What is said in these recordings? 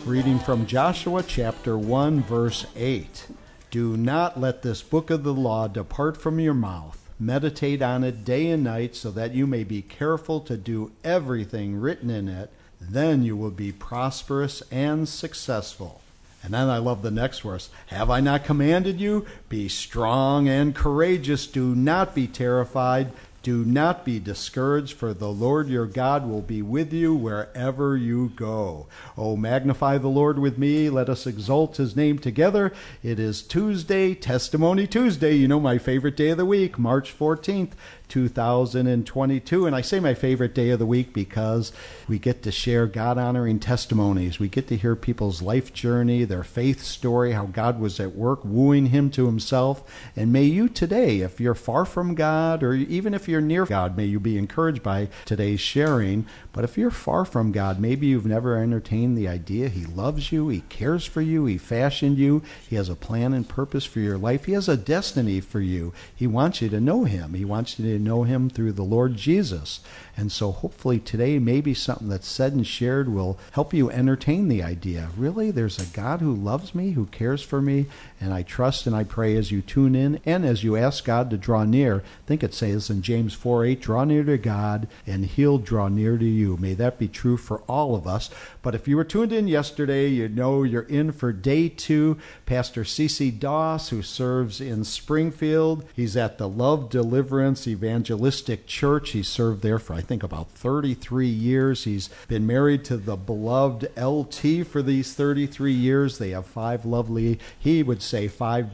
Reading from Joshua chapter 1, verse 8. Do not let this book of the law depart from your mouth. Meditate on it day and night so that you may be careful to do everything written in it. Then you will be prosperous and successful. And then I love the next verse. Have I not commanded you? Be strong and courageous. Do not be terrified. Do not be discouraged, for the Lord your God will be with you wherever you go. Oh, magnify the Lord with me. Let us exalt his name together. It is Tuesday, Testimony Tuesday. You know, my favorite day of the week, March 14th, 2022. And I say my favorite day of the week because we get to share God-honoring testimonies. We get to hear people's life journey, their faith story, how God was at work wooing him to himself. And may you today, if you're far from God, or even if you're near God, may you be encouraged by today's sharing. But if you're far from God, maybe you've never entertained the idea he loves you, he cares for you, he fashioned you, he has a plan and purpose for your life, he has a destiny for you. He wants you to know him. He wants you to know him through the Lord Jesus. And so hopefully today, maybe something that's said and shared will help you entertain the idea. Really, there's a God who loves me, who cares for me, and I trust and I pray as you tune in and as you ask God to draw near. I think it says in James 4:8, draw near to God and he'll draw near to you. May that be true for all of us. But if you were tuned in yesterday, you know you're in for day 2. Pastor C.C. Doss, who serves in Springfield, he's at the Love Deliverance Evangelistic Church. He served there for I think about 33 years. He's been married to the beloved LT for these 33 years. They have 5 lovely, they would say 5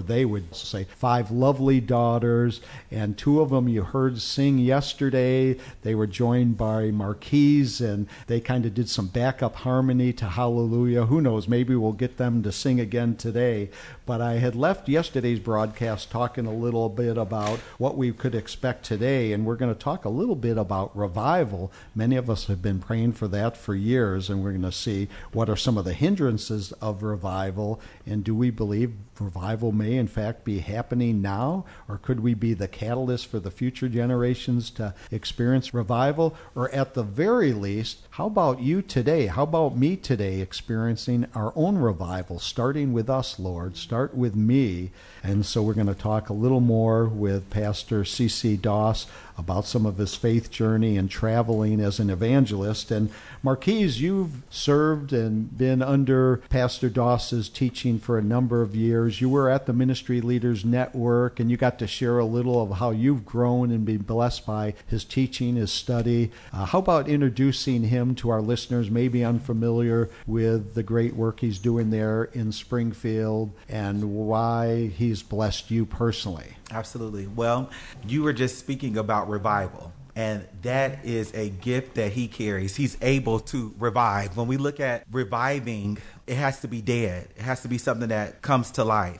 lovely daughters, and 2 of them you heard sing yesterday. They were joined by Marquise, and they kind of did some backup harmony to Hallelujah. Who knows, maybe we'll get them to sing again today. But I had left yesterday's broadcast talking a little bit about what we could expect today, and we're going to talk a little bit about revival. Many of us have been praying for that for years, and we're going to see what are some of the hindrances of revival, and do we believe revival may in fact be happening now, or could we be the catalyst for the future generations to experience revival? Or at the very least, how about you today? How about me today experiencing our own revival, starting with us, Lord? Start with me. And so we're going to talk a little more with Pastor C.C. Doss about some of his faith journey and traveling as an evangelist. And Marquise, you've served and been under Pastor Doss's teaching for a number of years. You were at the Ministry Leaders Network, and you got to share a little of how you've grown and been blessed by his teaching, his study. How about introducing him to our listeners, maybe unfamiliar with the great work he's doing there in Springfield and why he's blessed you personally? Absolutely. Well, you were just speaking about revival, and that is a gift that he carries. He's able to revive. When we look at reviving, it has to be dead. It has to be something that comes to life.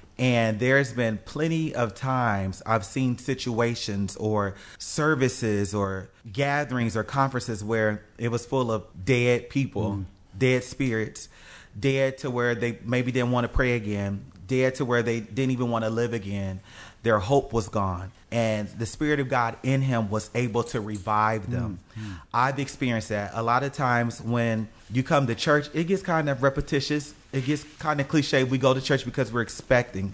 And there's been plenty of times I've seen situations or services or gatherings or conferences where it was full of dead people, dead spirits, dead to where they maybe didn't want to pray again, dead to where they didn't even want to live again. Their hope was gone. And the Spirit of God in him was able to revive them. I've experienced that. A lot of times when you come to church, it gets kind of repetitious. It gets kind of cliche. We go to church because we're expected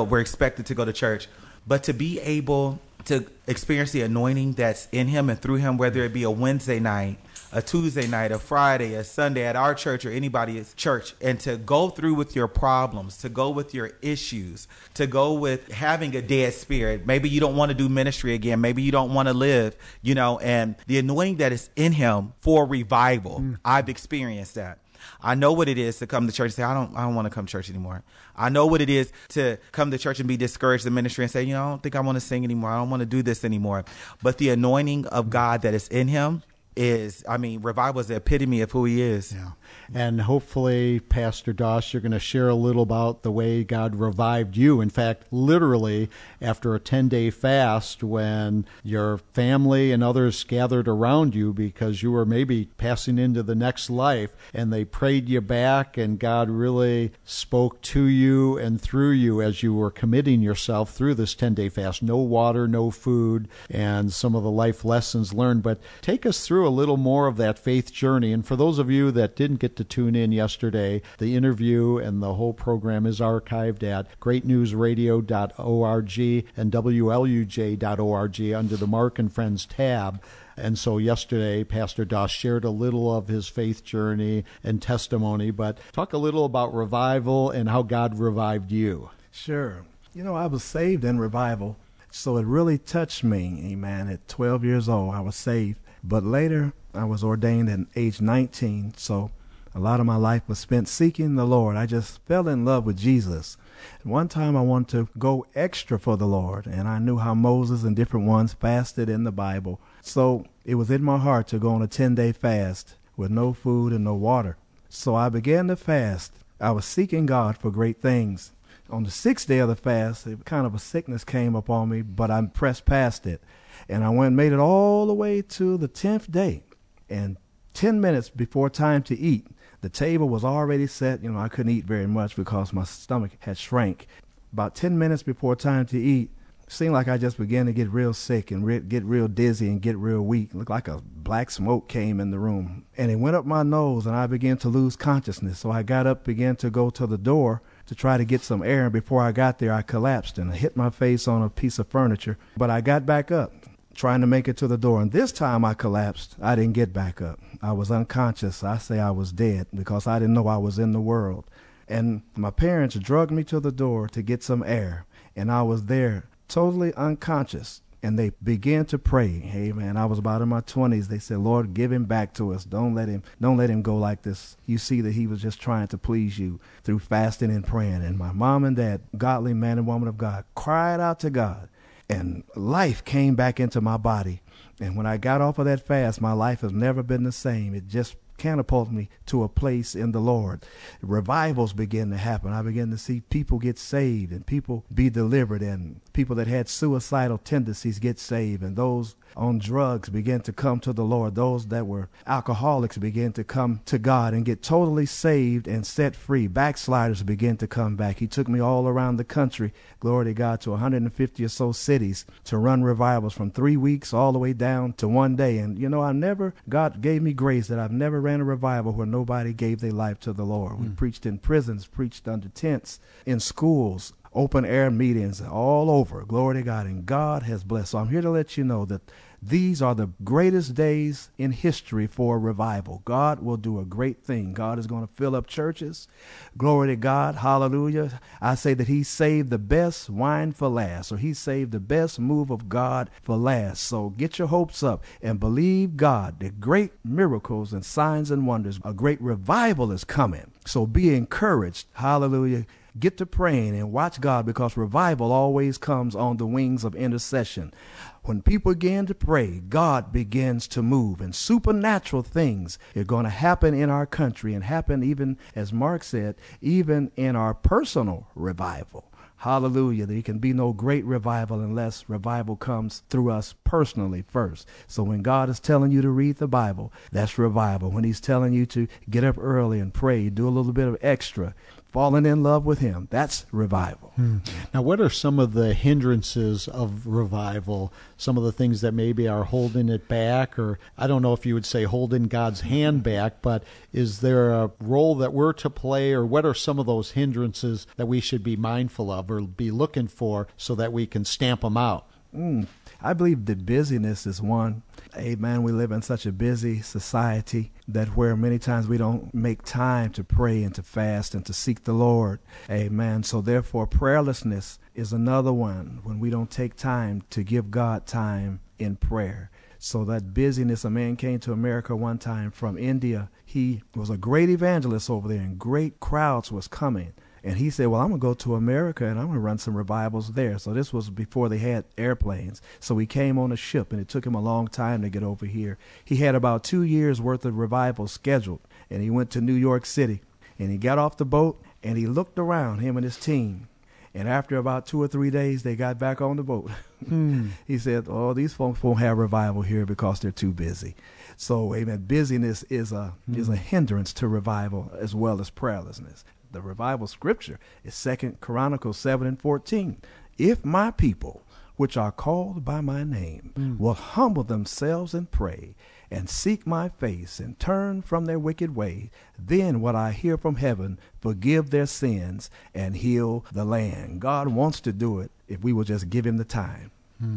to go to church. But to be able to experience the anointing that's in him and through him, whether it be a Wednesday night, a Tuesday night, a Friday, a Sunday at our church or anybody's church, and to go through with your problems, to go with your issues, to go with having a dead spirit. Maybe you don't want to do ministry again. Maybe you don't want to live, and the anointing that is in him for revival. I've experienced that. I know what it is to come to church and say, I don't want to come to church anymore. I know what it is to come to church and be discouraged in ministry and say, I don't think I want to sing anymore. I don't want to do this anymore. But the anointing of God that is in him revival is the epitome of who he is. Yeah. And hopefully, Pastor Doss, you're going to share a little about the way God revived you. In fact, literally, after a 10-day fast, when your family and others gathered around you because you were maybe passing into the next life, and they prayed you back, and God really spoke to you and through you as you were committing yourself through this 10-day fast. No water, no food, and some of the life lessons learned. But take us through through a little more of that faith journey. And for those of you that didn't get to tune in yesterday, the interview and the whole program is archived at greatnewsradio.org and WLUJ.org under the Mark and Friends tab. And so yesterday, Pastor Doss shared a little of his faith journey and testimony, but talk a little about revival and how God revived you. Sure. I was saved in revival, so it really touched me, amen. At 12 years old, I was saved. But later, I was ordained at age 19, so a lot of my life was spent seeking the Lord. I just fell in love with Jesus. And one time I wanted to go extra for the Lord, and I knew how Moses and different ones fasted in the Bible. So it was in my heart to go on a 10-day fast with no food and no water. So I began to fast. I was seeking God for great things. On the 6th day of the fast, kind of a sickness came upon me, but I pressed past it. And I went and made it all the way to the 10th day. And 10 minutes before time to eat, the table was already set. I couldn't eat very much because my stomach had shrank. About 10 minutes before time to eat, it seemed like I just began to get real sick and get real dizzy and get real weak. It looked like a black smoke came in the room. And it went up my nose, and I began to lose consciousness. So I got up, began to go to the door to try to get some air. And before I got there, I collapsed and I hit my face on a piece of furniture. But I got back up, trying to make it to the door. And this time I collapsed. I didn't get back up. I was unconscious. I say I was dead because I didn't know I was in the world. And my parents drugged me to the door to get some air. And I was there totally unconscious. And they began to pray. Hey, man, I was about in my 20s. They said, Lord, give him back to us. Don't let him go like this. You see that he was just trying to please you through fasting and praying. And my mom and dad, godly man and woman of God, cried out to God. And life came back into my body. And when I got off of that fast, my life has never been the same. It just catapulted me to a place in the Lord. Revivals began to happen. I began to see people get saved and people be delivered, and people that had suicidal tendencies get saved, and those on drugs began to come to the Lord. Those that were alcoholics began to come to God and get totally saved and set free. Backsliders began to come back. He took me all around the country, glory to God, to 150 or so cities to run revivals from 3 weeks all the way down to 1 day. And God gave me grace that I've never ran a revival where nobody gave their life to the Lord. We preached in prisons, preached under tents, in schools, open air meetings, all over. Glory to God. And God has blessed. So I'm here to let you know that these are the greatest days in history for revival. God will do a great thing. God is going to fill up churches. Glory to God. Hallelujah. I say that he saved the best wine for last, or he saved the best move of God for last. So get your hopes up and believe God that great miracles and signs and wonders, a great revival is coming. So be encouraged. Hallelujah. Get to praying and watch God, because revival always comes on the wings of intercession. When people begin to pray, God begins to move, and supernatural things are going to happen in our country and happen, even, as Mark said, even in our personal revival. Hallelujah. There can be no great revival unless revival comes through us personally first. So when God is telling you to read the Bible, that's revival. When he's telling you to get up early and pray, do a little bit of extra, falling in love with him, that's revival. Now, what are some of the hindrances of revival? Some of the things that maybe are holding it back, or I don't know if you would say holding God's hand back, but is there a role that we're to play, or what are some of those hindrances that we should be mindful of or be looking for so that we can stamp them out? I believe that busyness is one. Amen. We live in such a busy society that where many times we don't make time to pray and to fast and to seek the Lord. Amen. So therefore, prayerlessness is another one, when we don't take time to give God time in prayer. So that busyness, a man came to America one time from India. He was a great evangelist over there, and great crowds was coming. And he said, well, I'm going to go to America and I'm going to run some revivals there. So this was before they had airplanes. So he came on a ship, and it took him a long time to get over here. He had about 2 years worth of revivals scheduled, and he went to New York City, and he got off the boat and he looked around, him and his team. And after about 2 or 3 days, they got back on the boat. He said, oh, these folks won't have revival here because they're too busy. So, amen, busyness is a hindrance to revival as well as prayerlessness. The revival scripture is 2 Chronicles 7:14. If my people which are called by my name, will humble themselves and pray, and seek my face, and turn from their wicked way, then will I hear from heaven, forgive their sins, and heal the land. God wants to do it if we will just give him the time.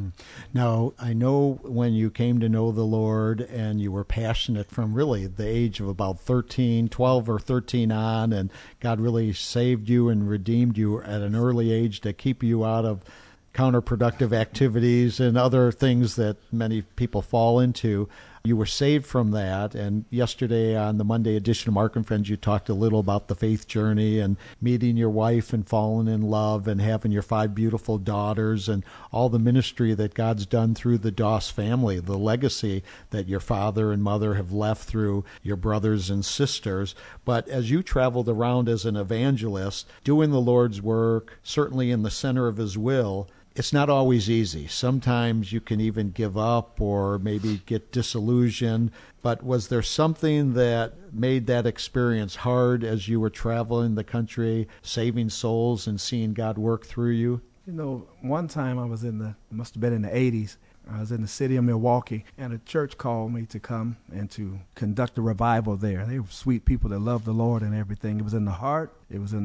Now, I know when you came to know the Lord and you were passionate from really the age of about 12 or 13 on, and God really saved you and redeemed you at an early age to keep you out of counterproductive activities and other things that many people fall into. You were saved from that, and yesterday on the Monday edition of Mark and Friends, you talked a little about the faith journey and meeting your wife and falling in love and having your 5 beautiful daughters and all the ministry that God's done through the Doss family, the legacy that your father and mother have left through your brothers and sisters. But as you traveled around as an evangelist, doing the Lord's work, certainly in the center of his will, it's not always easy. Sometimes you can even give up or maybe get disillusioned. But was there something that made that experience hard as you were traveling the country, saving souls and seeing God work through you? You know, one time I was must have been in the 80s. I was in the city of Milwaukee, and a church called me to come and to conduct a revival there. They were sweet people that loved the Lord and everything. It was in the heart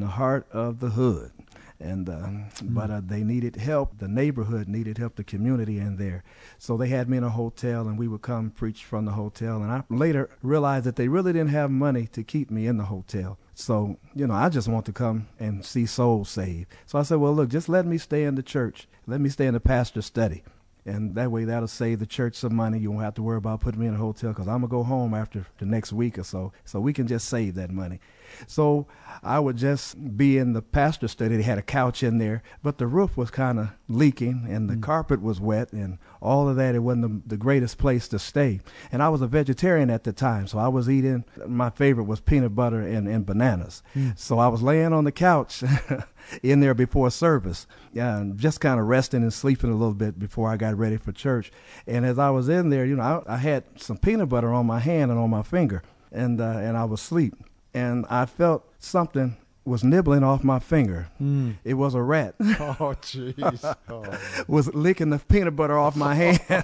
of the hood. And but they needed help. The neighborhood needed help. The community in there. So they had me in a hotel, and we would come preach from the hotel. And I later realized that they really didn't have money to keep me in the hotel. So, I just want to come and see souls saved. So I said, well, look, just let me stay in the church. Let me stay in the pastor's study. And that way that'll save the church some money. You won't have to worry about putting me in a hotel because I'm going to go home after the next week or so. So we can just save that money. So I would just be in the pastor's study. They had a couch in there, but the roof was kind of leaking and the carpet was wet and all of that. It wasn't the greatest place to stay. And I was a vegetarian at the time, so I was eating, my favorite was peanut butter and bananas. So I was laying on the couch in there before service, just kind of resting and sleeping a little bit before I got ready for church. And as I was in there, I had some peanut butter on my hand and on my finger, and I was asleep. And I felt something was nibbling off my finger. It was a rat. Oh, jeez. Was licking the peanut butter off my hand.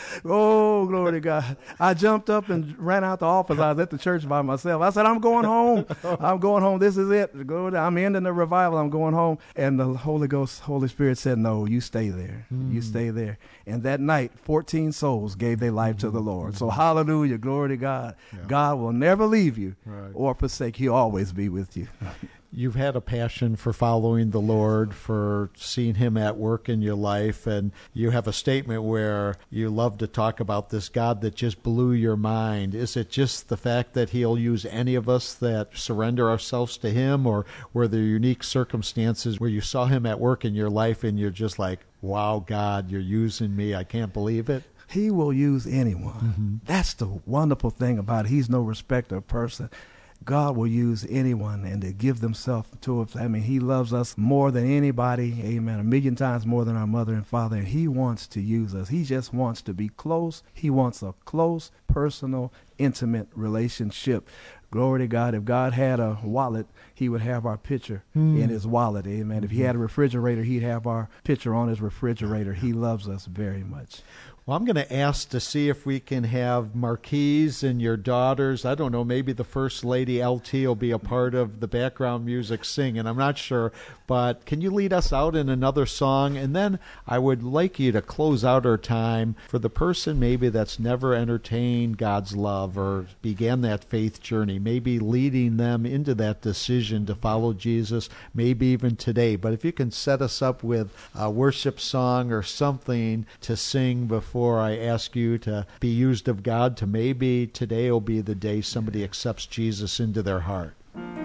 Oh, glory to God. I jumped up and ran out the office. I was at the church by myself. I said, I'm going home. I'm going home. This is it. I'm ending the revival. I'm going home. And the Holy Spirit said, no, you stay there. You stay there. And that night, 14 souls gave their life to the Lord. So hallelujah, glory to God. Yeah. God will never leave you or forsake. He'll always be with you. You've had a passion for following the Lord, for seeing him at work in your life, and you have a statement where you love to talk about this God that just blew your mind. Is it just the fact that he'll use any of us that surrender ourselves to him, or were there unique circumstances where you saw him at work in your life and you're just like, wow, God, you're using me, I can't believe it? He will use anyone. That's the wonderful thing about it. He's no respecter of person. God will use anyone and to give themselves to us. I mean, he loves us more than anybody, amen, 1,000,000 times more than our mother and father, and he wants to use us. He just wants to be close. He wants a close, personal, intimate relationship. Glory to God. If God had a wallet, he would have our picture in his wallet, amen. If he had a refrigerator, he'd have our picture on his refrigerator. He loves us very much. Well, I'm going to ask to see if we can have Marquise and your daughters. I don't know, maybe the First Lady LT will be a part of the background music singing. I'm not sure. But can you lead us out in another song? And then I would like you to close out our time for the person maybe that's never entertained God's love or began that faith journey, maybe leading them into that decision to follow Jesus, maybe even today. But if you can set us up with a worship song or something to sing before I ask you to be used of God, to maybe today will be the day somebody accepts Jesus into their heart.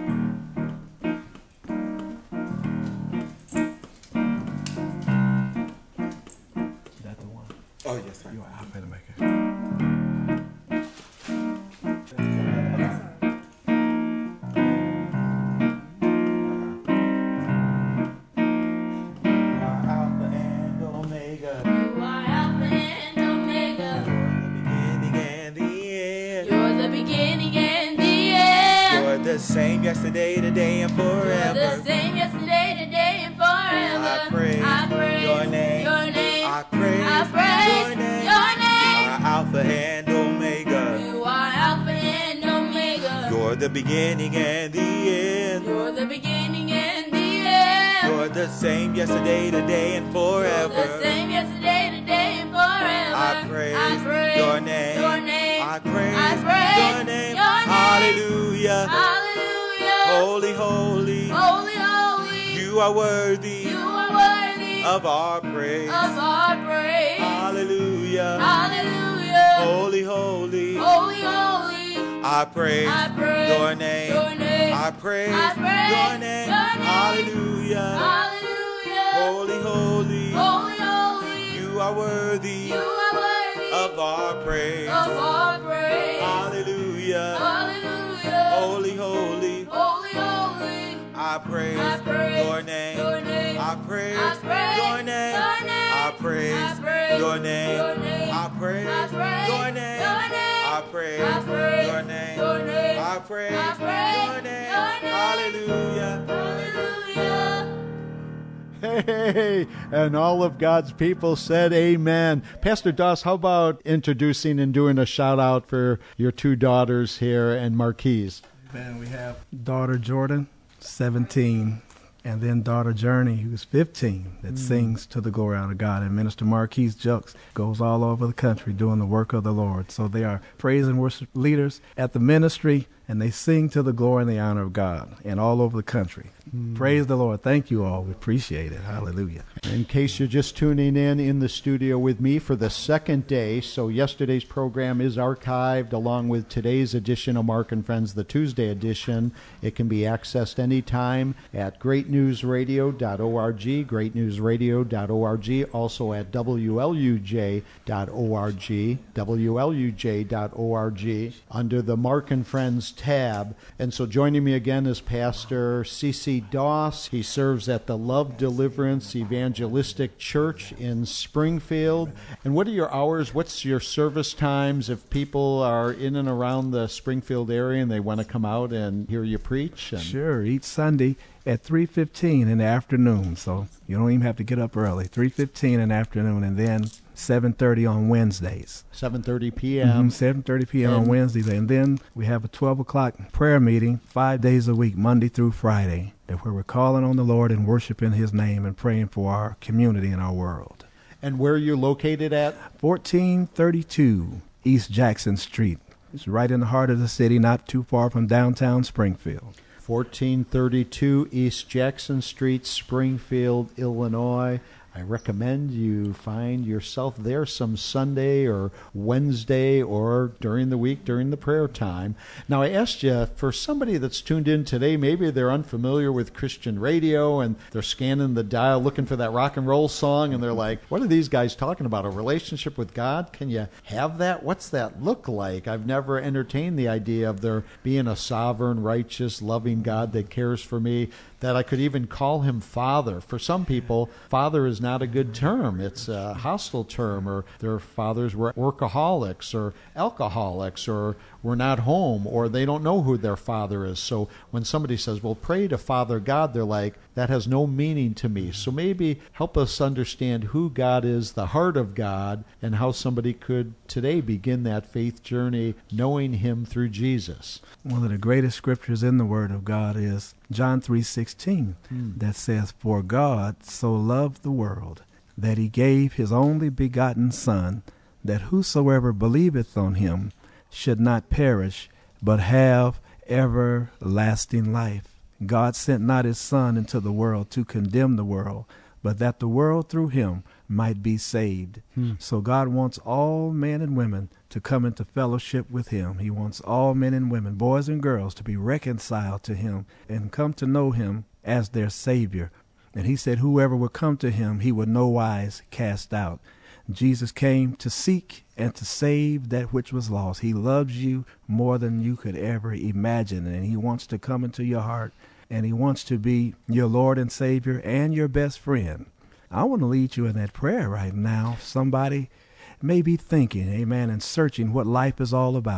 Same yesterday, today, and forever. The same yesterday, today, and forever. I praise your name. I Your name. Your name. Are Alpha and Omega. You are Alpha and Omega. You're the beginning and the end. You're the beginning and the end. You're the same yesterday, today, and forever. You're the same yesterday, today, and forever. I praise your name. Your name. I praise your name. Your name. Hallelujah. Hallelujah. Holy, holy. Holy, holy. You are worthy. You are worthy of our praise. Of our praise. Hallelujah. Hallelujah. Holy, holy. Holy, holy. I praise your name. Your name. I praise Your your name. name. Hallelujah. Hallelujah. Holy, holy. Holy, holy. You are worthy. You are worthy of our praise. Of our praise. Hallelujah. Hallelujah. Holy, holy. Holy, holy. I praise your name. Your name. I praise your name. I praise your name. I praise your name. I praise your name. I praise your name. Hallelujah. Hallelujah. Hey, and all of God's people said amen. Pastor Doss, how about introducing and doing a shout out for your two daughters here and Marquise? Man, we have daughter Jordan, 17, and then daughter Journey, who's 15, that sings to the glory out of God. And Minister Marquise Jukes goes all over the country doing the work of the Lord. So they are praise and worship leaders at the ministry, and they sing to the glory and the honor of God and all over the country. Praise the Lord. Thank you all. We appreciate it. Hallelujah. In case you're just tuning in the studio with me for the second day, so yesterday's program is archived along with today's edition of Mark and Friends, the Tuesday edition. It can be accessed anytime at greatnewsradio.org, greatnewsradio.org, also at WLUJ.org, WLUJ.org, under the Mark and Friends tab. And so joining me again is Pastor C.C. Doss. He serves at the Love Deliverance Evangelistic Church in Springfield. And what are your hours? What's your service times if people are in and around the Springfield area and they want to come out and hear you preach? Sure. Each Sunday at 3:15 in the afternoon. So you don't even have to get up early. 3:15 in the afternoon, and then 7:30 on Wednesdays. 7:30 p.m. 7:30 p.m. on Wednesdays. And then we have a 12 o'clock prayer meeting 5 days a week, Monday through Friday, where we're calling on the Lord and worshiping His name and praying for our community and our world. And where are you located at? 1432 East Jackson Street. It's right in the heart of the city, not too far from downtown Springfield. 1432 East Jackson Street, Springfield, Illinois. I recommend you find yourself there some Sunday or Wednesday or during the week, during the prayer time. Now, I asked you, for somebody that's tuned in today, maybe they're unfamiliar with Christian radio and they're scanning the dial looking for that rock and roll song, and they're like, what are these guys talking about? A relationship with God? Can you have that? What's that look like? I've never entertained the idea of there being a sovereign, righteous, loving God that cares for me, that I could even call Him Father. For some people, Father is not a good term. It's a hostile term, or their fathers were workaholics or alcoholics or were not home, or they don't know who their father is. So when somebody says, well, pray to Father God, they're like, that has no meaning to me. So maybe help us understand who God is, the heart of God, and how somebody could today begin that faith journey knowing Him through Jesus. One of the greatest scriptures in the Word of God is John 3:16, that says, for God so loved the world that He gave His only begotten Son, that whosoever believeth on Him should not perish, but have everlasting life. God sent not His Son into the world to condemn the world, but that the world through Him might be saved. So God wants all men and women to come into fellowship with Him. He wants all men and women, boys and girls, to be reconciled to Him and come to know Him as their Savior. And He said whoever would come to Him, He would no wise cast out. Jesus came to seek and to save that which was lost. He loves you more than you could ever imagine, and He wants to come into your heart, and He wants to be your Lord and Savior and your best friend. I want to lead you in that prayer right now. Somebody may be thinking, amen, and searching what life is all about.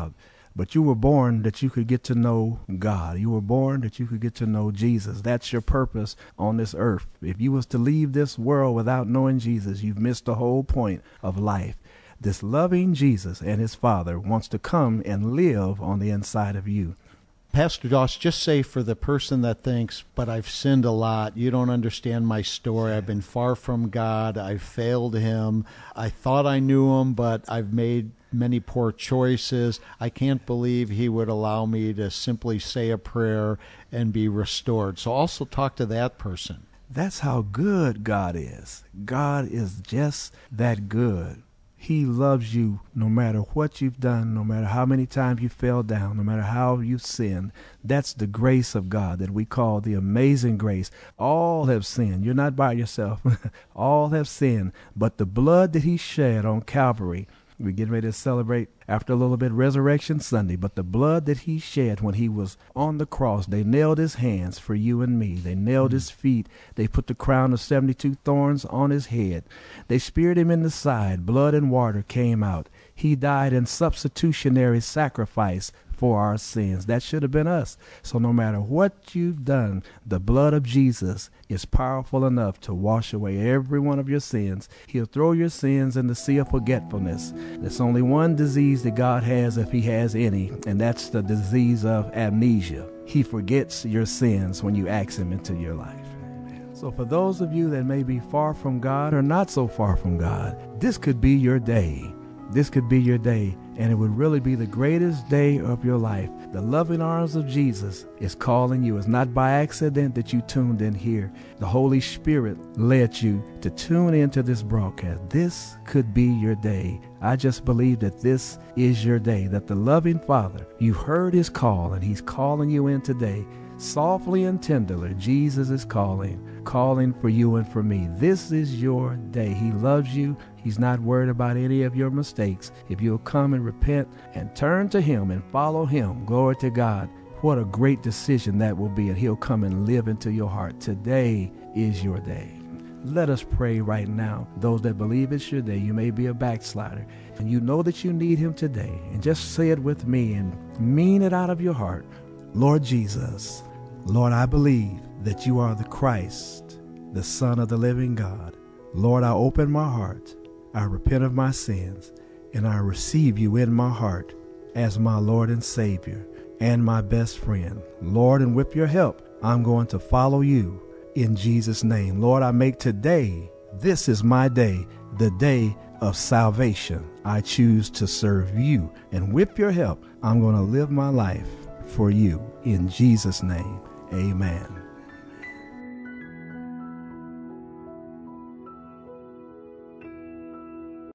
But you were born that you could get to know God. You were born that you could get to know Jesus. That's your purpose on this earth. If you was to leave this world without knowing Jesus, you've missed the whole point of life. This loving Jesus and his Father wants to come and live on the inside of you. Pastor Doss, just say for the person that thinks, but I've sinned a lot, you don't understand my story, I've been far from God, I've failed him, I thought I knew him, but I've made many poor choices, I can't believe he would allow me to simply say a prayer and be restored. So also talk to that person. That's how good God is. God is just that good. He loves you no matter what you've done, no matter how many times you fell down, no matter how you've sinned. That's the grace of God that we call the amazing grace. All have sinned. You're not by yourself. All have sinned. But the blood that he shed on Calvary, we're getting ready to celebrate after a little bit Resurrection Sunday, but the blood that he shed when he was on the cross, they nailed his hands for you and me. They nailed his feet. They put the crown of 72 thorns on his head. They speared him in the side. Blood and water came out. He died in substitutionary sacrifice for our sins. That should have been us. So no matter what you've done, the blood of Jesus is powerful enough to wash away every one of your sins. He'll throw your sins in the sea of forgetfulness. There's only one disease that God has, if he has any, and that's the disease of amnesia. He forgets your sins when you ask him into your life. So for those of you that may be far from God or not so far from God, this could be your day. This could be your day, and it would really be the greatest day of your life. The loving arms of Jesus is calling you. It's not by accident that you tuned in here. The Holy Spirit led you to tune into this broadcast. This could be your day. I just believe that this is your day, that the loving Father, you've heard his call, and he's calling you in today. Softly and tenderly, Jesus is calling for you and for me. This is your day. He loves you. He's not worried about any of your mistakes. If you'll come and repent and turn to him and follow him, glory to God, what a great decision that will be. And he'll come and live into your heart. Today is your day. Let us pray right now. Those that believe it's your day, you may be a backslider, and you know that you need him today. And just say it with me and mean it out of your heart. Lord Jesus, Lord, I believe that you are the Christ, the Son of the living God. Lord, I open my heart. I repent of my sins, and I receive you in my heart as my Lord and Savior and my best friend. Lord, and with your help, I'm going to follow you in Jesus' name. Lord, I make today, this is my day, the day of salvation. I choose to serve you, and with your help, I'm going to live my life for you. In Jesus' name, amen.